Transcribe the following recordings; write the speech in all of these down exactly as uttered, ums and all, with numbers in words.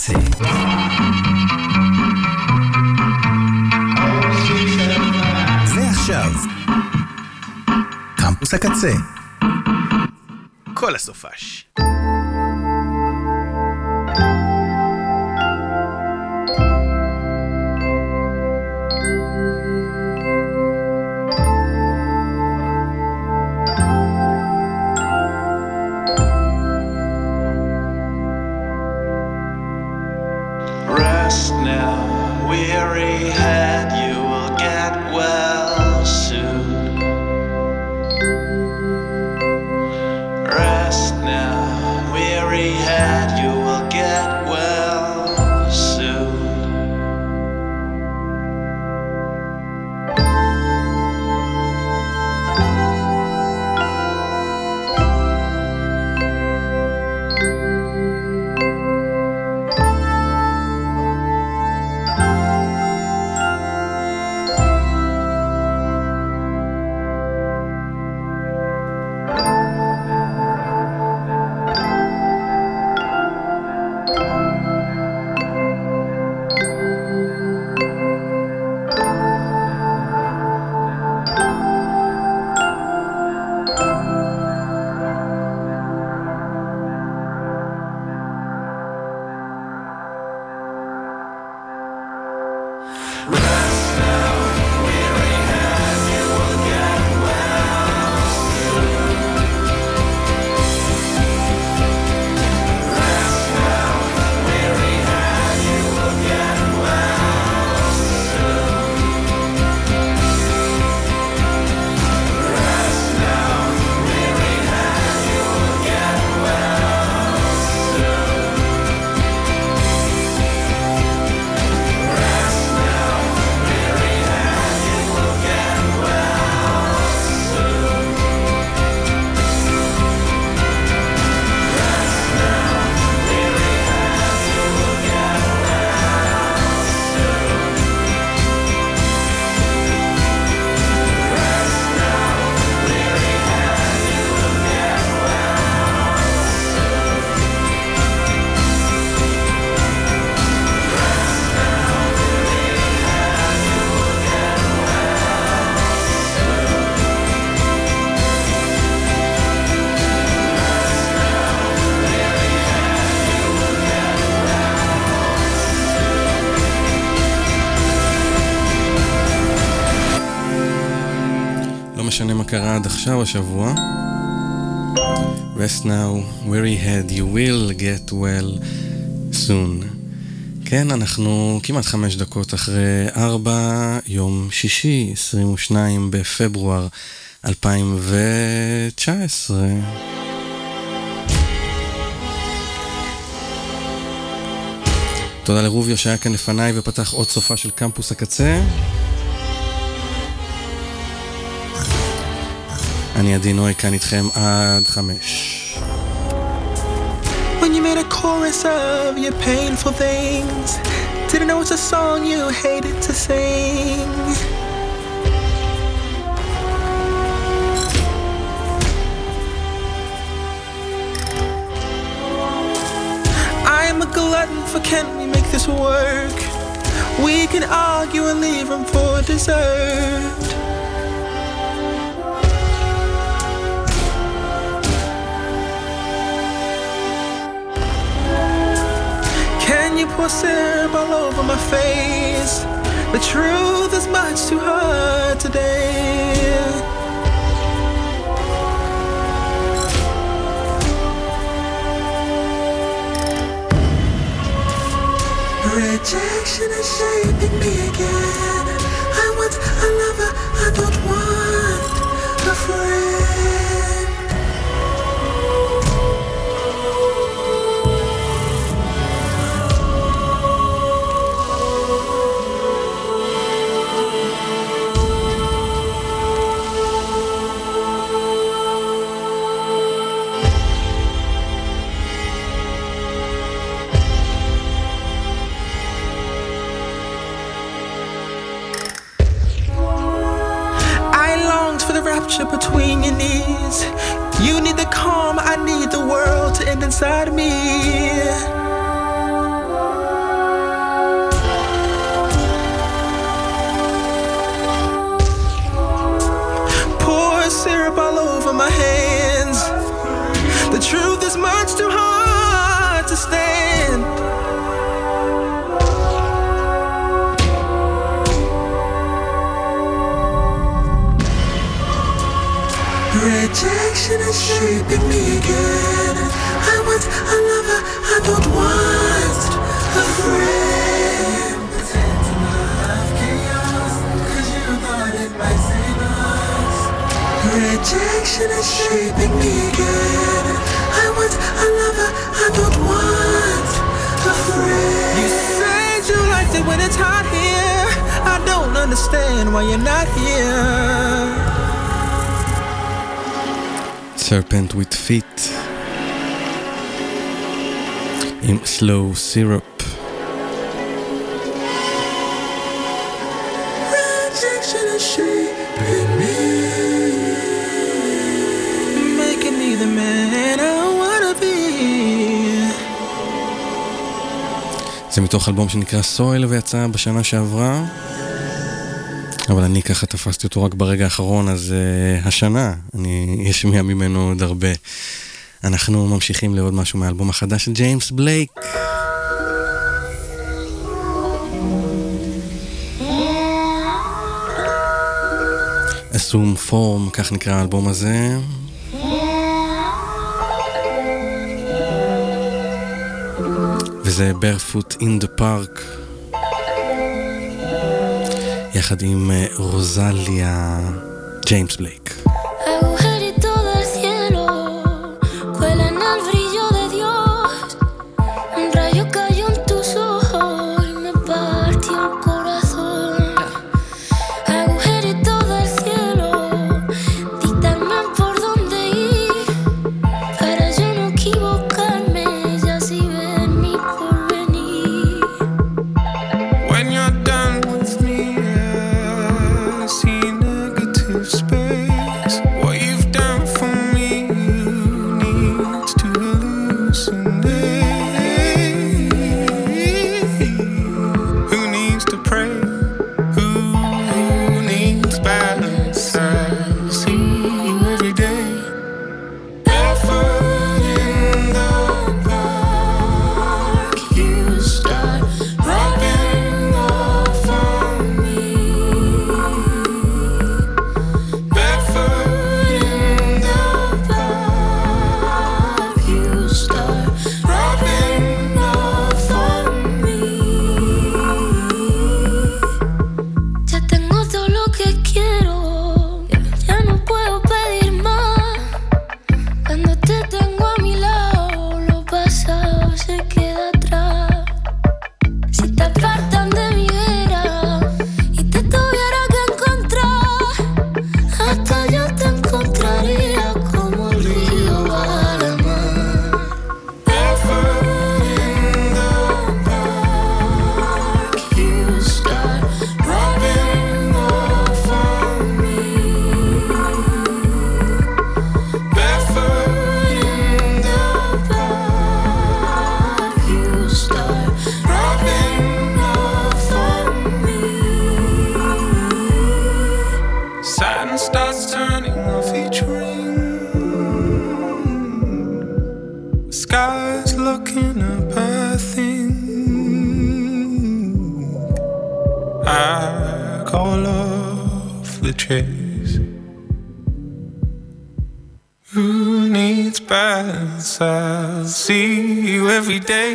הקצה. ועכשיו, קמפוס הקצה. כל הסופש. Rest now, weary head, you will get well soon. Rest now, weary head, you will get well soon. משנה מה קרה עד עכשיו השבוע. Rest now, weary head, you will get well soon. כן, אנחנו כמעט חמש דקות אחרי ארבע, יום שישי, עשרים ושניים בפברואר אלפיים ותשע עשרה. תודה לרוביו שהיה כאן לפניי ופתח עוד סופה של קמפוס הקצה. אני עדי נוי כאן איתכם עד חמש. When you made a chorus of your painful things, didn't know it's a song you hated to sing. I'm a glutton for can we make this work? We can argue and leave room for dessert. Can you pour syrup all over my face? The truth is much too hard today. Rejection is shaping me again. I want a lover, I don't want a friend. Between your knees, you need the calm, I need the world to end inside me. Rejection is shaping me again. I want a lover, I don't want a friend. Pretend to love chaos, cause you thought it might save us. Rejection is shaping me again. I want a lover, I don't want a friend. You said you liked it when it's hot here. I don't understand why you're not here. Serpent with Feet עם Slow Syrup. Rejection is shaping me, making me the man I wanna be. זה מתוך אלבום שנקרא סויל ויצא בשנה שעברה, אבל אני ככה תפסתי אותו רק ברגע האחרון, אז uh, השנה אני אשמיע ממנו עוד הרבה. אנחנו ממשיכים לעוד משהו מהאלבום החדש של ג'יימס בלייק. Assume Form, כך נקרא האלבום הזה. וזה Barefoot in the Park, יחד עם רוזליה, ג'יימס בלייק. I'll see you every day.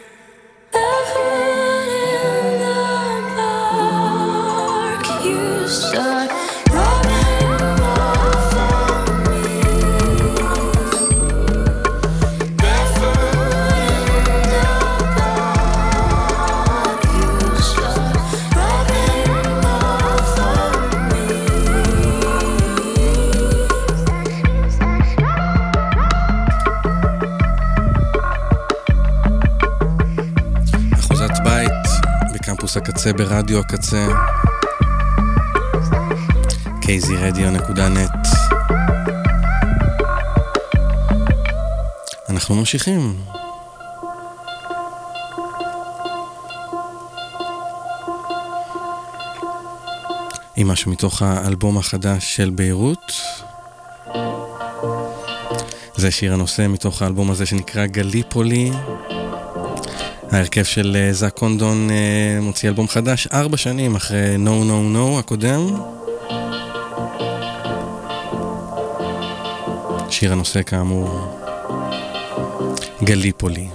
הקצה ברדיו הקצה קי זי רדיו נקודה נט. אנחנו ממשיכים. עם משהו מתוך האלבום החדש של ביירות. זה שיר הנושא מתוך האלבום הזה שנקרא גליפולי. ההרכב של זק קונדון מוציא אלבום חדש ארבע שנים אחרי No No No הקודם. שיר הנושא כאמור גליפולי.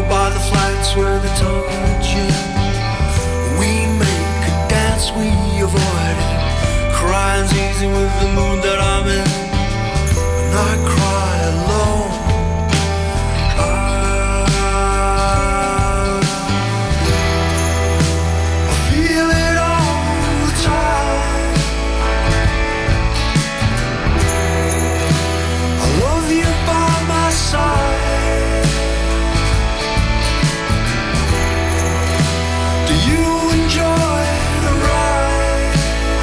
over by the flats where they talk in the gym. We make a dance we avoided. Crying's easy with the mood that I'm in, and I cry alone. I feel it all the time. I love you by my side. Do you enjoy the ride?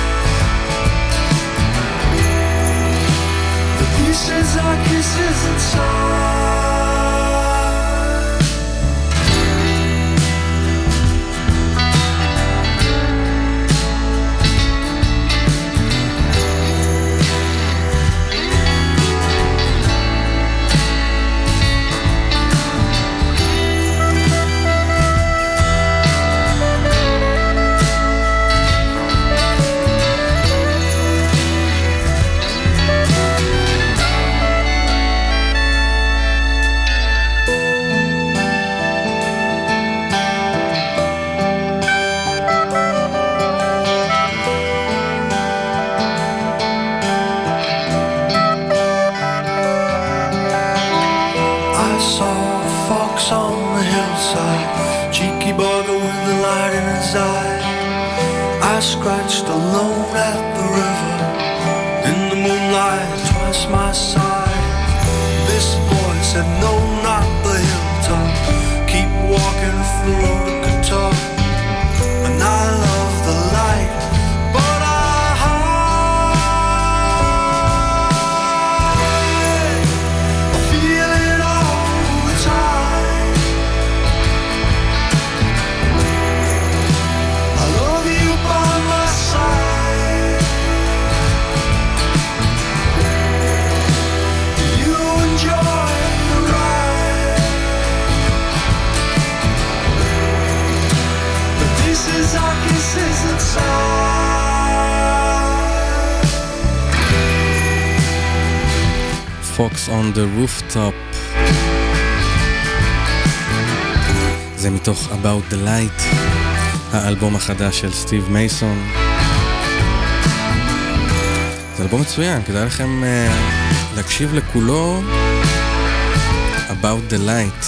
The pieces are kisses inside. I saw a fox on the hillside, cheeky bugger with the light in his eye. I scratched alone at the river, in the moonlight twice my size. This voice said no, not the hilltop, keep walking if the road could talk. And I love the light, but I hide. I feel it all the time. I love you by my side. Do you enjoy the ride? But this is our kisses inside. Fox on the Rooftop. זה מתוך About the Light, האלבום החדש של סטיב מייסון. זה אלבום מצוין, כדאי לכם uh, להקשיב לכולו. About the Light.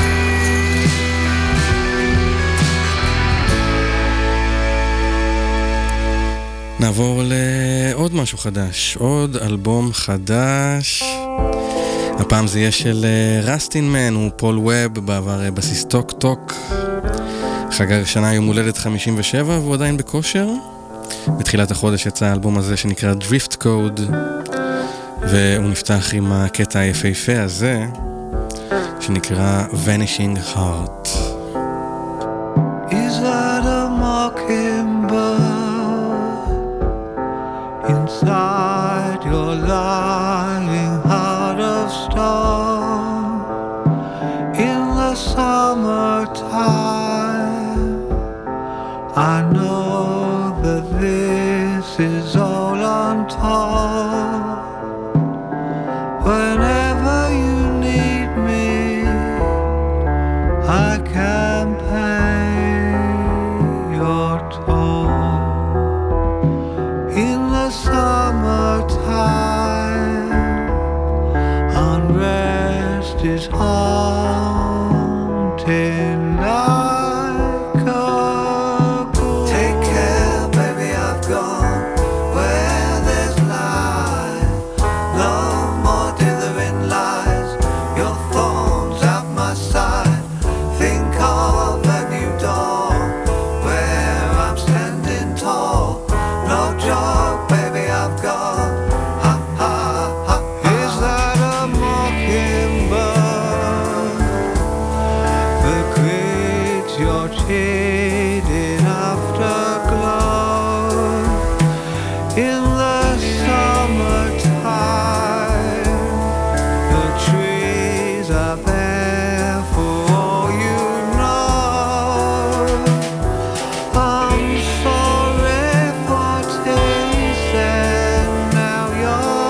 נעבור לעוד משהו חדש, עוד אלבום חדש. הפעם זה יהיה של רסטין מן, הוא פול ווב, בעבר בסיס טוק טוק. חגג שנה יום הולדת חמישים ושבע והוא עדיין בכושר. בתחילת החודש יצא האלבום הזה שנקרא Drift Code, והוא נפתח עם הקטע היפהפה הזה שנקרא Vanishing Heart. Is that a mockingbird inside your lying heart of stone? In the summertime, I know that this is all untold. Whenever you need me, I can pay your toll. In the summertime, unrest is haunting like a ghoul. Take care, baby, I've gone where there's light. No more dithering lies, your thorns at my side. Think of a new dawn where I'm standing tall. No joke, baby, I've gone. Ha ha ha. Is that a mockingbird that creates your shading afterglow? In the summertime, the trees are bare for all you know. I'm sorry for tasting now your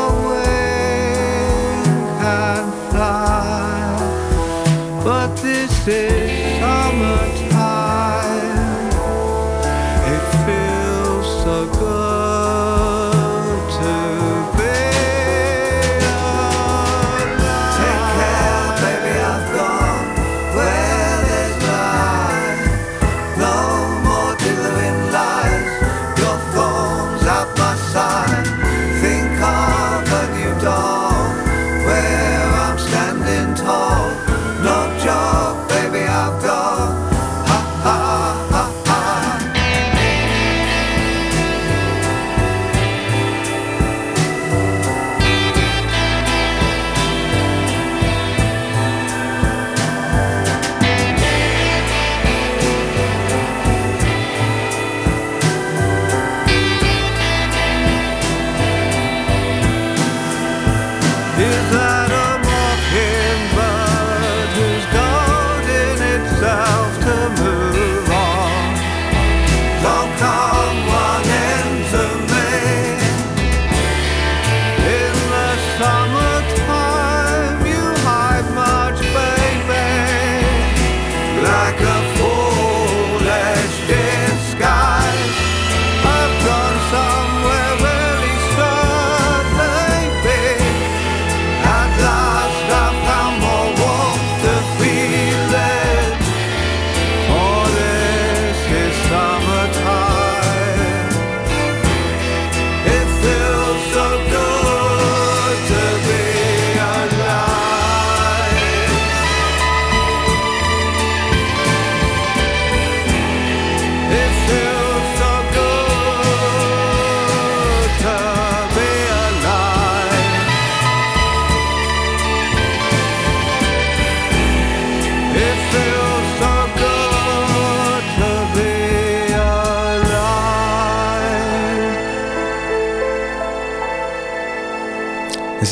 wing can fly, but this is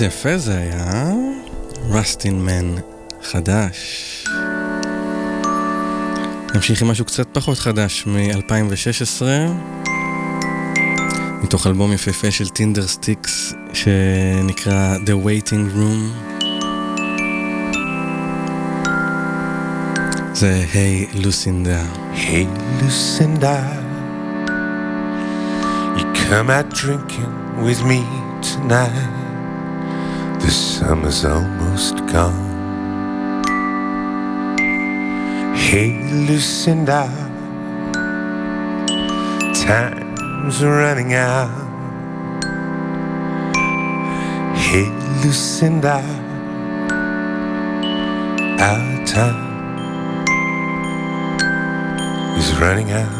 איזה יפה זה היה, רסטין מן חדש. נמשיך עם משהו קצת פחות חדש מ-אלפיים ושש עשרה, מתוך אלבום יפהפה של טינדר סטיקס שנקרא The Waiting Room. זה היי לוסינדה. Hey Lucinda, you come out drinking with me tonight. The summer's almost gone. Hey Lucinda, time's running out. Hey Lucinda, our time is running out.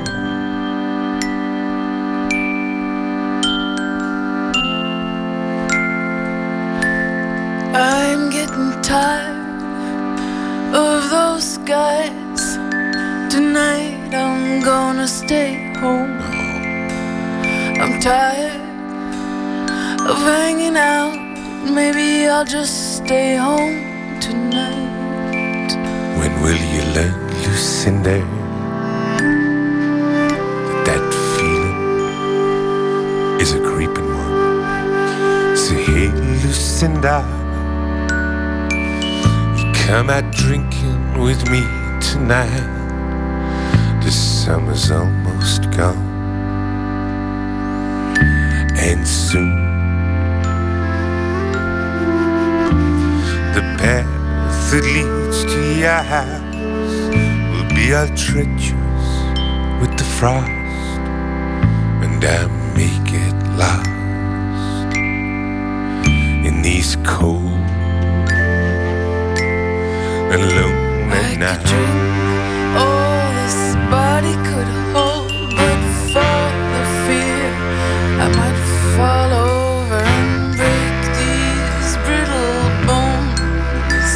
I'm getting tired of those guys. Tonight I'm gonna stay home. I'm tired of hanging out. Maybe I'll just stay home tonight. When will you learn, Lucinda, that that feeling is a creeping one? Say, hey Lucinda, you come out drinking with me tonight. The summer's almost gone, and soon the path that leads to your house will be all treacherous with the frost, and I may get lost in these cold and lonely I nights. could drink all this body could hold, but for the fear I might fall over and break these brittle bones.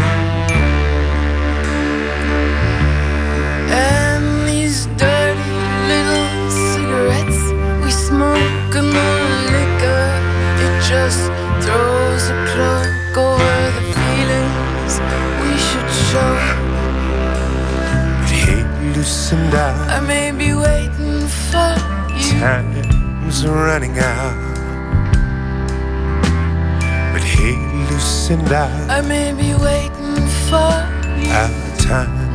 And these dirty little cigarettes we smoke and the liquor, it just throws a cloak over the feelings we should show. But hey Lucinda, I may be waiting for you. time's running out. But hey Lucinda, I may be waiting for you. our time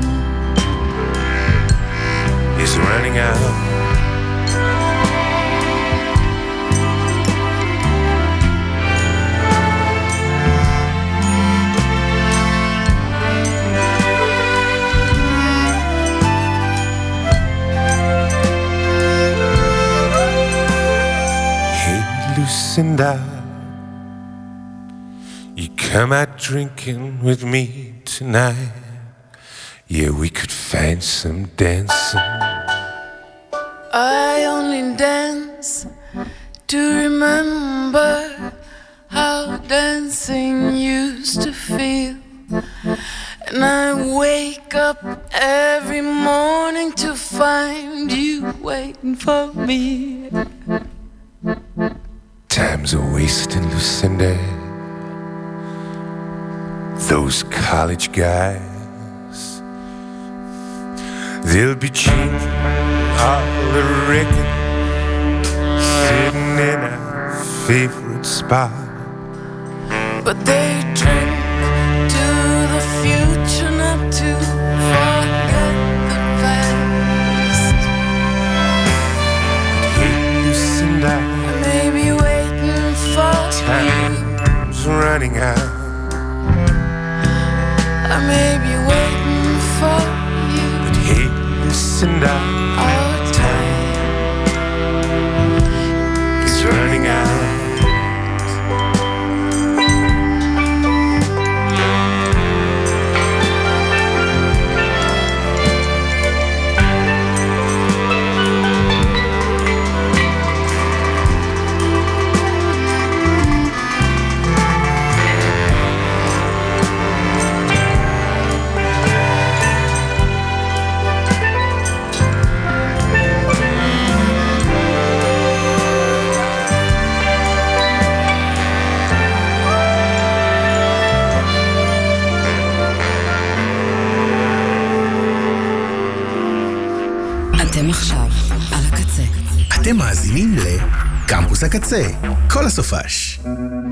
is running out. Hey Lucinda, you come out drinking with me tonight. Yeah, we could find some dancing. I only dance to remember how dancing used to feel. And I wake up every morning to find you waiting for me. Time's a wasting, Lucinda. Those college guys, they'll be changing all the record, sitting in our favorite spot. But they drink to the future, not to forget the past. Hey Lucinda, I may be waiting for you. time's running out. I may be waiting for you. But hey Lucinda, Our time it's running out. מאזינים לקמפוס הקצה. כל הסופש.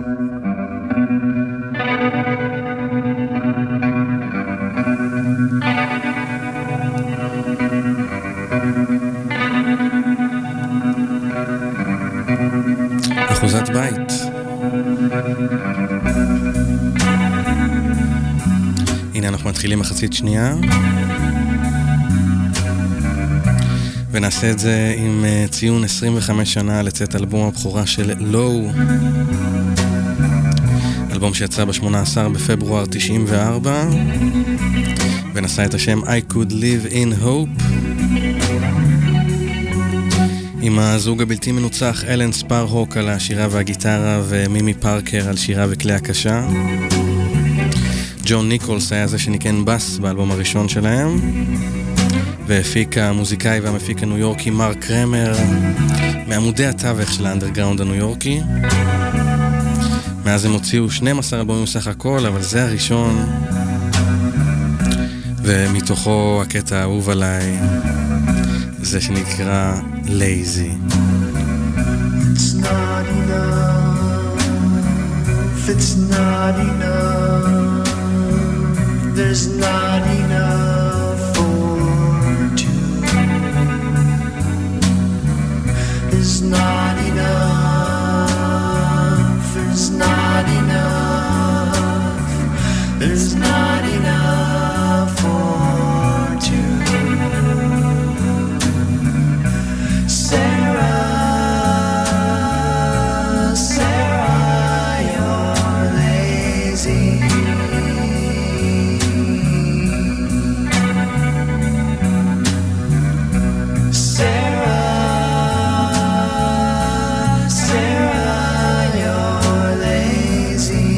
אחוזת בית. הנה אנחנו מתחילים מחצית שנייה. ונעשה את זה עם ציון עשרים וחמש שנה לצאת אלבום הבכורה של לואו. אלבום שיצא ב-שמונה עשר בפברואר תשעים וארבע. ונשא את השם I Could Live in Hope. עם הזוג הבלתי מנוצח אלן ספרהוק על השירה והגיטרה ומימי פארקר על שירה וכלי הקשה. ג'ון ניקולס היה זה שניקן בס באלבום הראשון שלהם, והפיק המוזיקאי והמפיק הניו יורקי מרק קרמר מעמודי התווך של האנדרגראונד הניו יורקי. מאז הם הוציאו שנים עשר אלבומים סך הכל, אבל זה הראשון, ומתוכו הקטע האהוב עליי, זה שנקרא Lazy. It's not enough, it's not enough, there's not enough for two. There's not enough, there's not enough, there's not enough for two. Sarah, Sarah, you're lazy. Sarah, Sarah, you're lazy.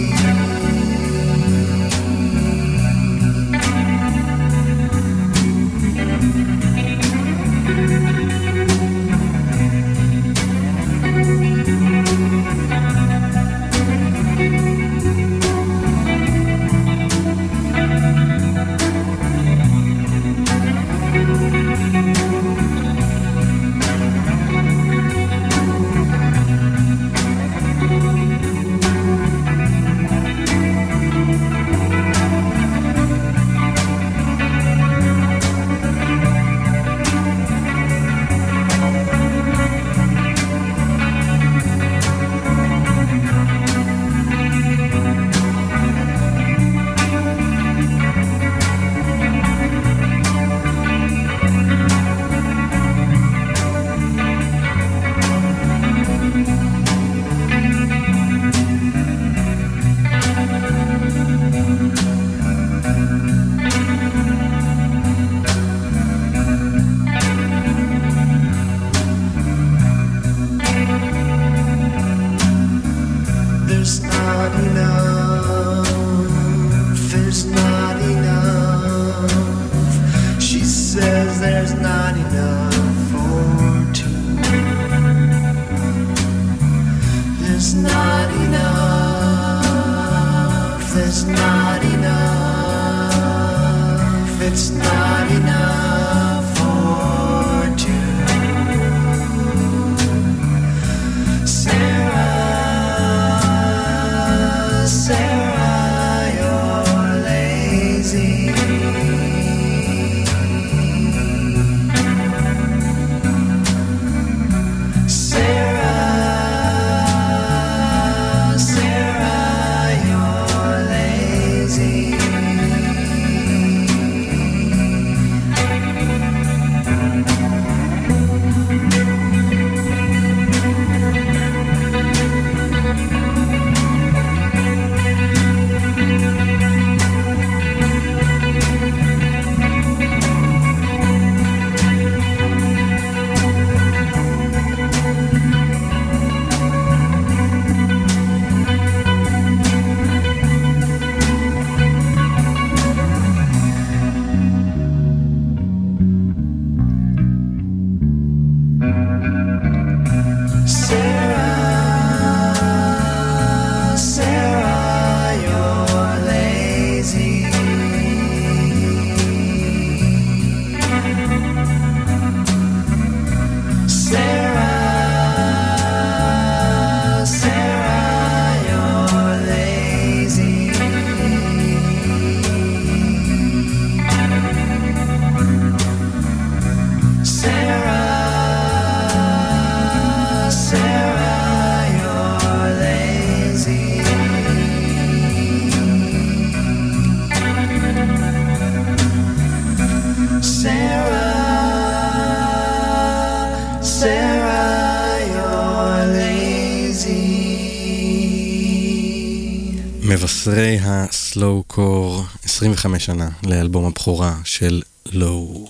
מבשרי הסלואו קור, עשרים וחמש שנה לאלבום הבכורה של לואו.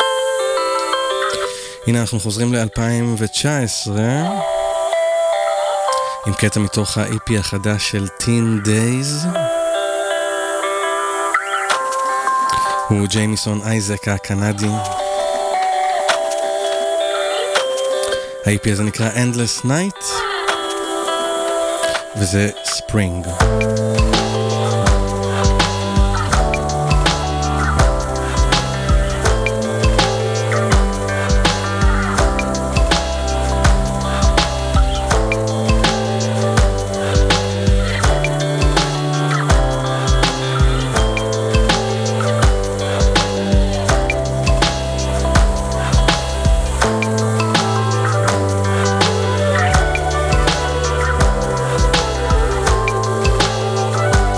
הנה אנחנו חוזרים ל-אלפיים תשע עשרה עם קטע מתוך ה-אי פי החדש של Teen Days. הוא ג'יימיסון אייזק הקנדי. ה-אי פי הזה נקרא Endless Night וזה Spring. Thank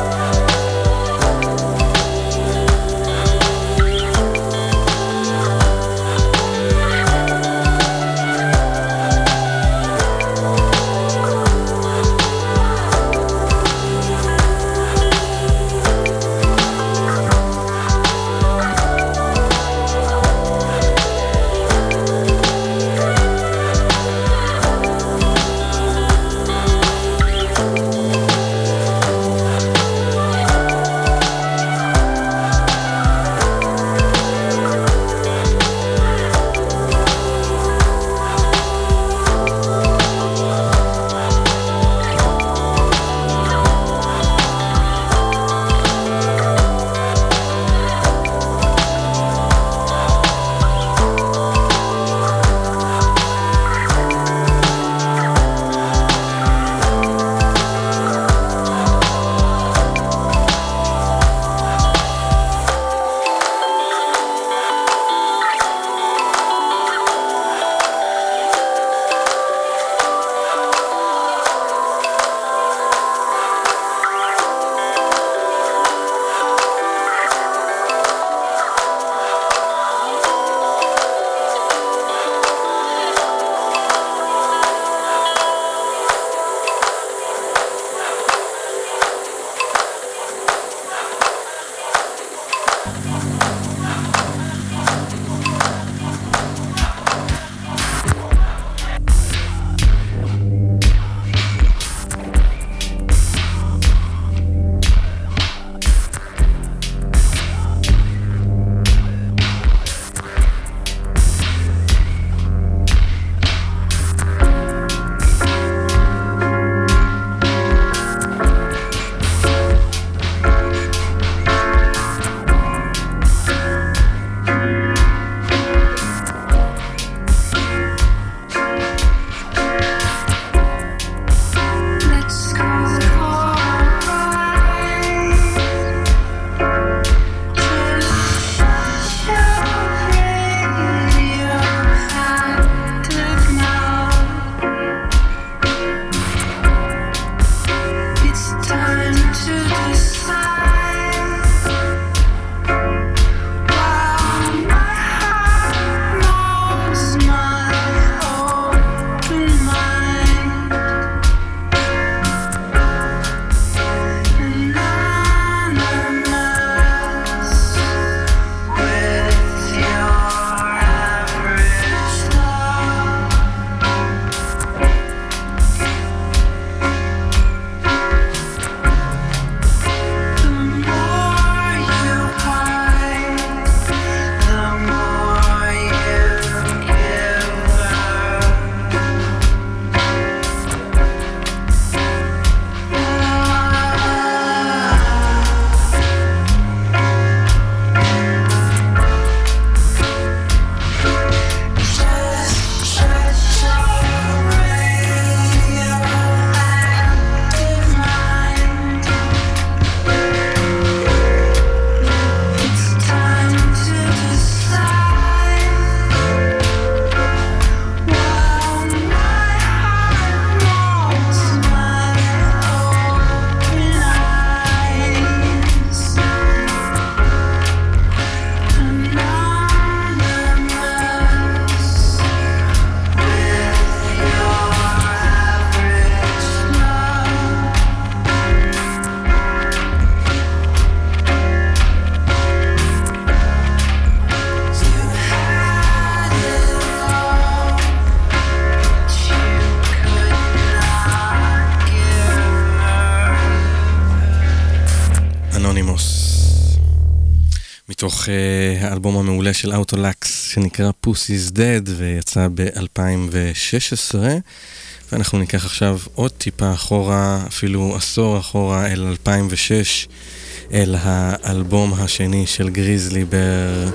אנונימוס. מתוך uh, האלבום המעולה של אוטולקס שנקרא Pussy's Dead ויצא ב-אלפיים ושש עשרה, ואנחנו ניקח עכשיו עוד טיפה אחורה, אפילו עשור אחורה, אל אלפיים ושש, אל האלבום השני של גריזלי בר,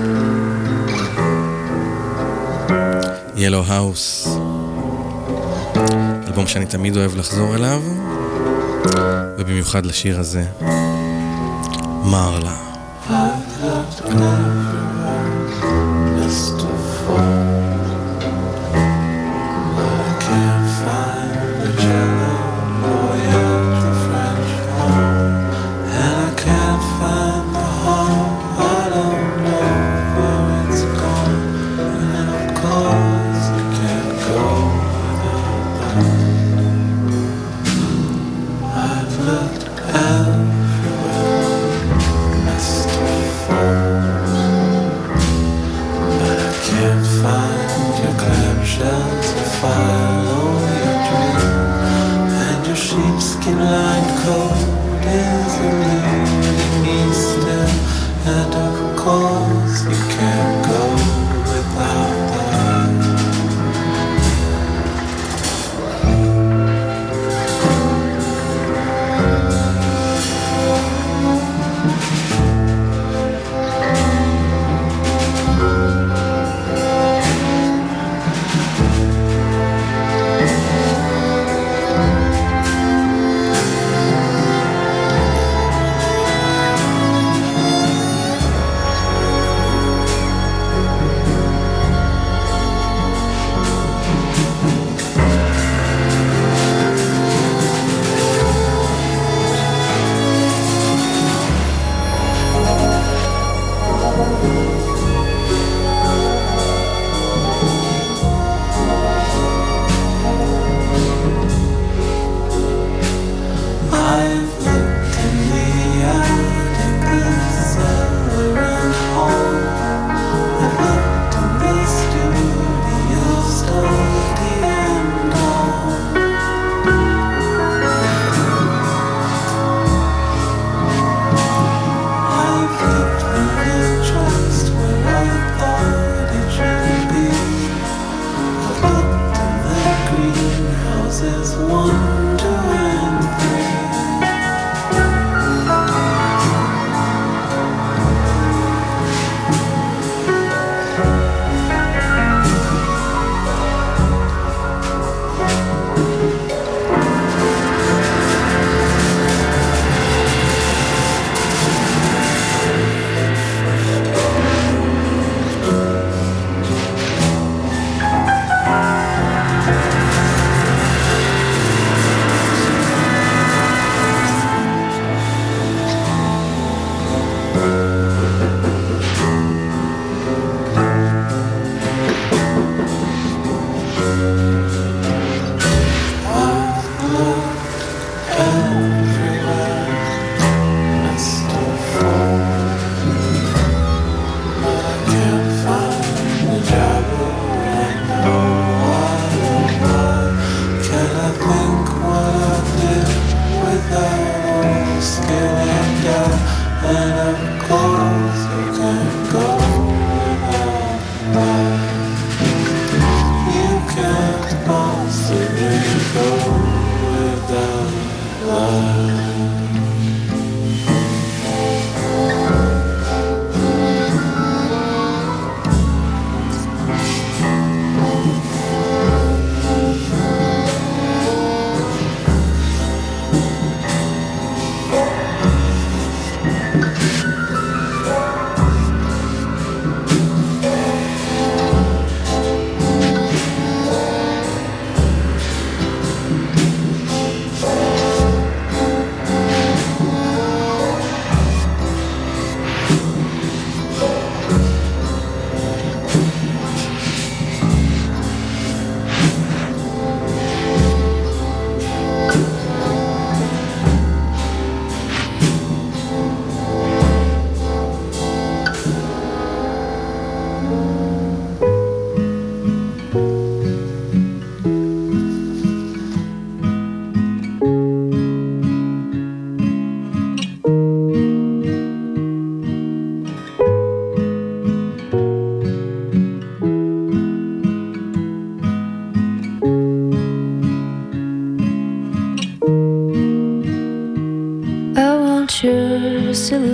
Yellow House, אלבום שאני תמיד אוהב לחזור אליו, ובמיוחד לשיר הזה, מרלה. I've looked everywhere, list of four. I can't find the jello or yet the French horn, and I can't find the home. I don't know where it's gone, and of course you can't go without that. I've looked everywhere.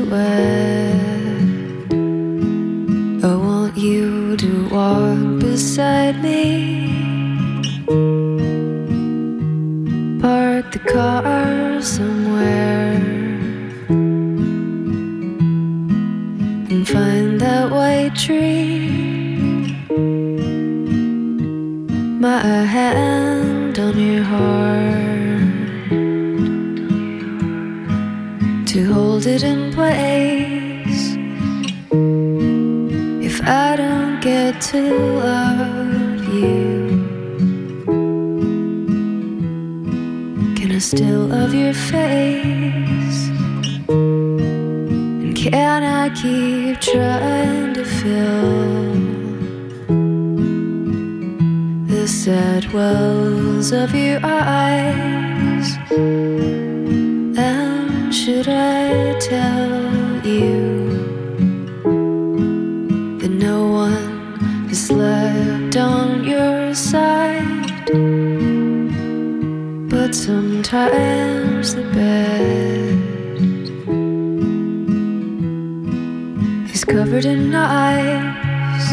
wet. I want you to walk beside me. Park the car somewhere and find that white tree. My hand on your heart to hold it in place. If I don't get to love you, can I still love your face? And can I keep trying to fill the sad wells of your eyes? And should I tell you that no one has slept on your side, but sometimes the bed is covered in knives?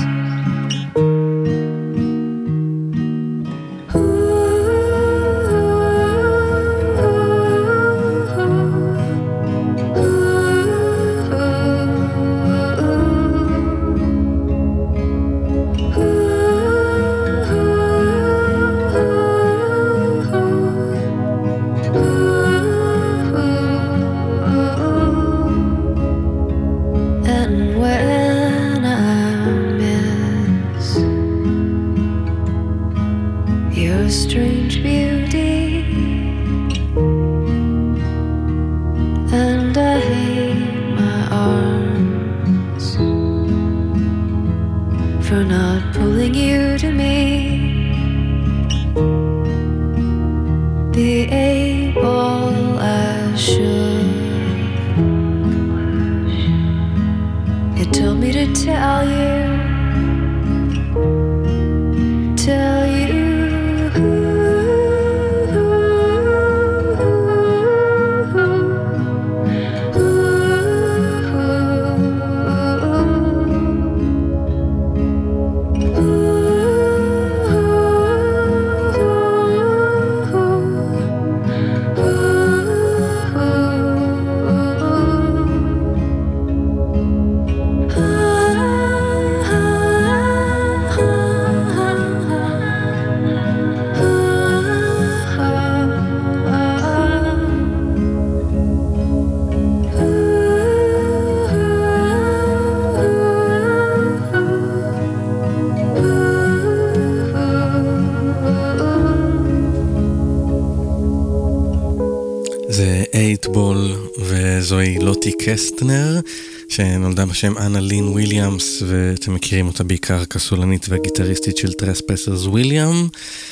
זוהי לוטי קסטנר, שנולדה בשם אנה לין וויליאמס, ואתם מכירים אותה בעיקר כסולנית והגיטריסטית של טרספסרס וויליאם.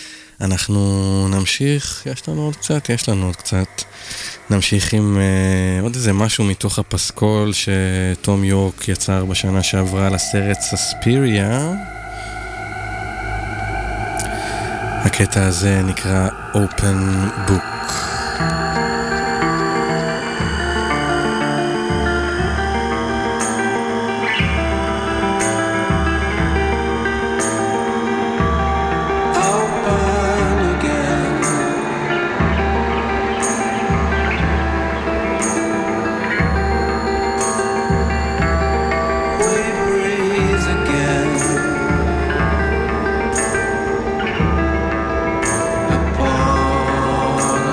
אנחנו נמשיך, יש לנו עוד קצת, יש לנו עוד קצת. נמשיך עם אה, עוד איזה משהו מתוך הפסקול שתום יורק יצר בשנה שעברה לסרט סספיריה. הקטע הזה נקרא Open Book. Upon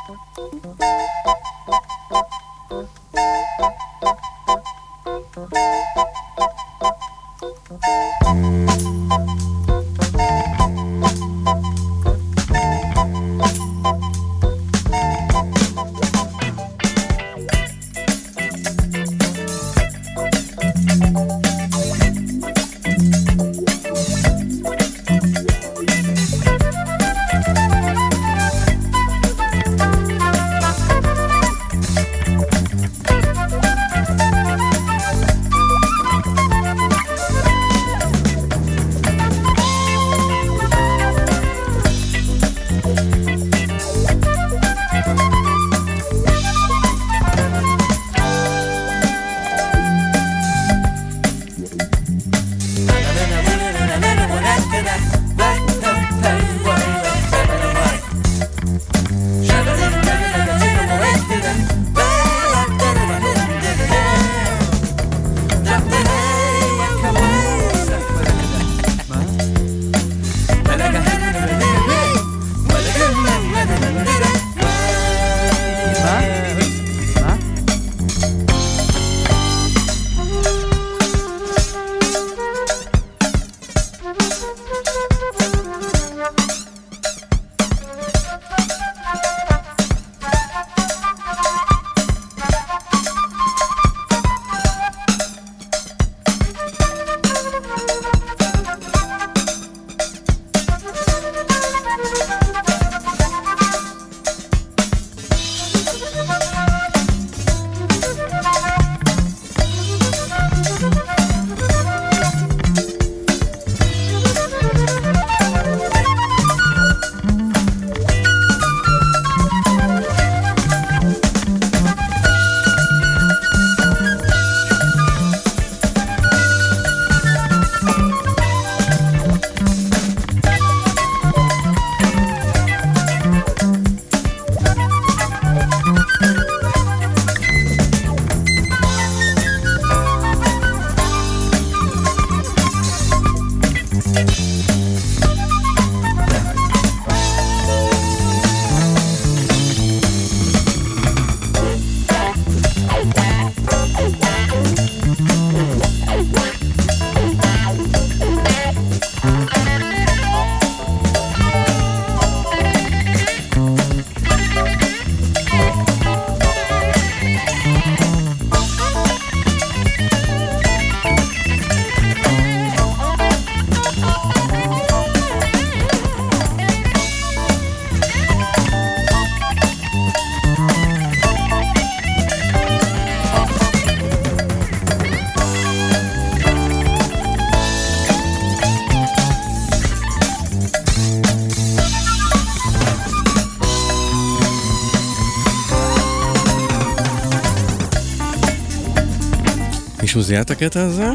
מישהו זיהה את הקטע הזה?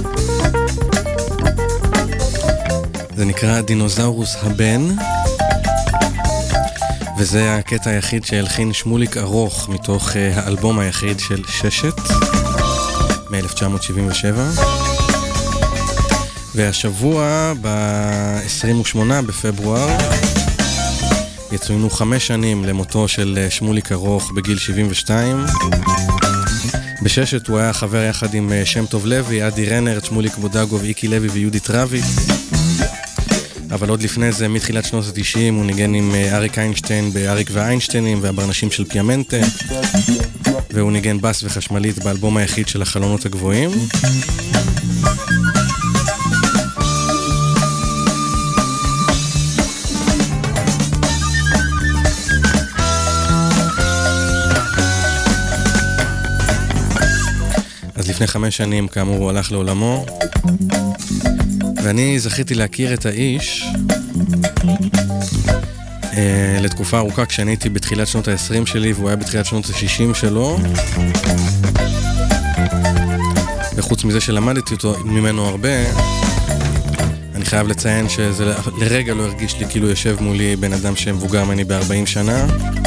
זה נקרא דינוזאורוס הבן, וזה הקטע היחיד שהלחין שמוליק ארוך מתוך האלבום היחיד של ששת מ-אלף תשע מאות שבעים ושבע. והשבוע ב-עשרים ושמונה בפברואר יצוינו חמש שנים למותו של שמוליק ארוך בגיל שבעים ושתיים. בששת הוא היה חבר יחד עם שם טוב לוי, אדי רנר, שמוליק בודגוב, איקי לוי ויהודית רביץ. אבל עוד לפני זה, מתחילת שנות ה-תשעים, הוא ניגן עם אריק איינשטיין באריק והאיינשטיינים והברנשים של פיאמנטה, והוא ניגן בס וחשמלית באלבום היחיד של החלונות הגבוהים. אז לפני חמש שנים, כאמור, הוא הלך לעולמו, ואני זכיתי להכיר את האיש אה, לתקופה ארוכה כשאני הייתי בתחילת שנות ה-עשרים שלי, והוא היה בתחילת שנות ה-שישים שלו. וחוץ מזה שלמדתי אותו ממנו הרבה, אני חייב לציין שזה לרגע לא הרגיש לי כאילו יושב מולי בן אדם שמבוגר ממני ב-ארבעים שנה,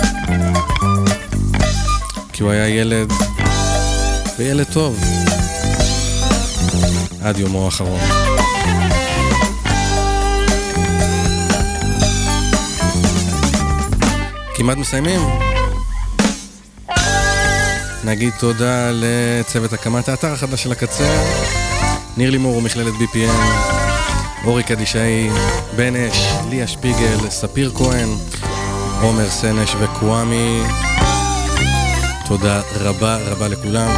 כי הוא היה ילד, וילד טוב, עד יומו האחרון. כמעט מסיימים. נגיד תודה לצוות הקמת האתר החדש של הקצה, ניר לימור ומכללת בי פי אם, אורי קדישאי, בן אש, ליה שפיגל, ספיר כהן, עומר סנש וקוואמי. תודה רבה רבה לכולם.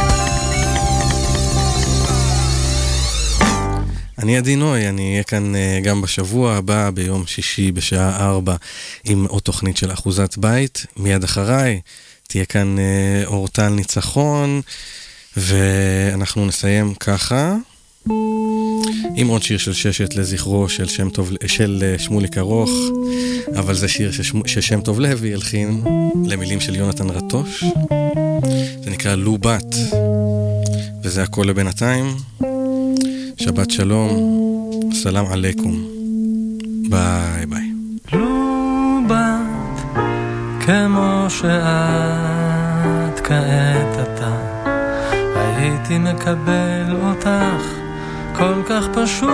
אני עדי נוי, אני אהיה כאן גם בשבוע הבא ביום שישי בשעה ארבע עם עוד תוכנית של אחוזת בית. מיד אחריי תהיה כאן אורטל ניצחון, ואנחנו נסיים ככה עם עוד שיר של ששת לזכרו של שם טוב, של שמוליק ארוך, אבל זה שיר ששם טוב לוי הלחין למילים של יונתן רטוש. זה נקרא לו בת, וזה הכל לבינתיים. שבת שלום, סלام עליכום, ביי ביי. לו בת כמו שאת כעת אתה, הייתי מקבל אותך כל כך פשוט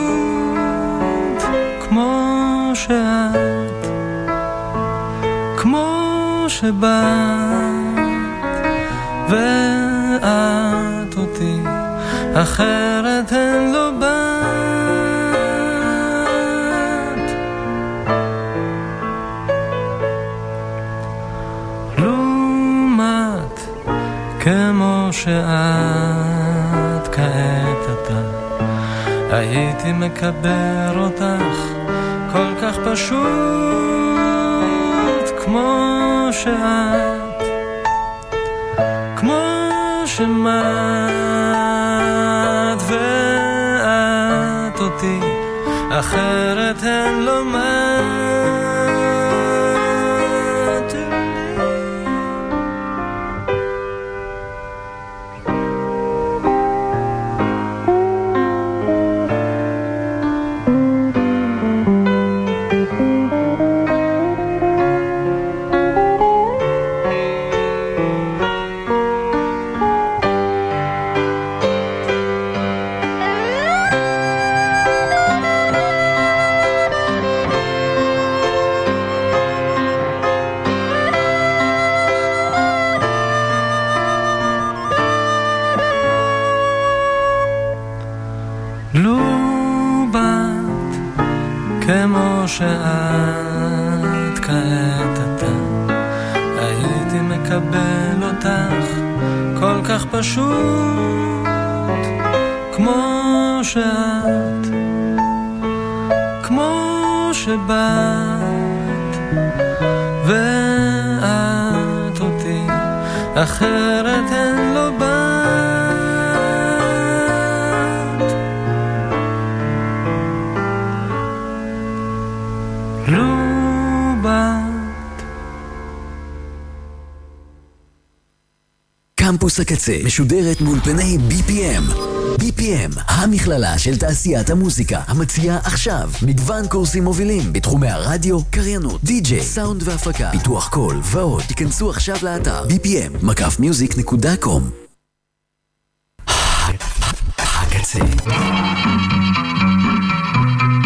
כמו שאת, כמו שבאת ואת אותי, אחרת הן לא באת. לעומת כמו שאת כעת אתה, הייתי מקבר אותך כל כך פשוט כמו שאת, כמו שמעת ואת אותי, אחרת הן לא מת. שאת כעת אתה, הייתי מקבל אותך כל כך פשוט כמו שאת, כמו שבאת ואת אותי, אחרת הן לא באת. קמפוס הקצה משודרת מאולפני בי פי אם. בי פי אם, המכללה של תעשיית המוזיקה, המציעה עכשיו מגוון קורסים מובילים בתחומי הרדיו, קריינות, די-ג'יי, סאונד והפקה, פיתוח קול ועוד. תיכנסו עכשיו לאתר בי פי אם מקף מיוזיק נקודה קום. הקצה.